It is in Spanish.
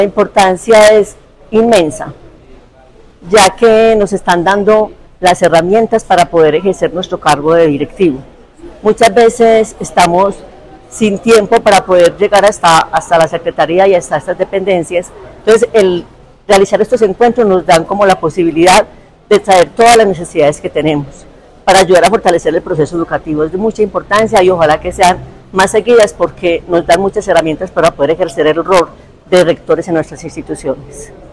La importancia es inmensa, ya que nos están dando las herramientas para poder ejercer nuestro cargo de directivo. Muchas veces estamos sin tiempo para poder llegar hasta la Secretaría y hasta estas dependencias, entonces el realizar estos encuentros nos dan como la posibilidad de saber todas las necesidades que tenemos para ayudar a fortalecer el proceso educativo. Es de mucha importancia y ojalá que sean más seguidas porque nos dan muchas herramientas para poder ejercer el rol de rectores en nuestras instituciones.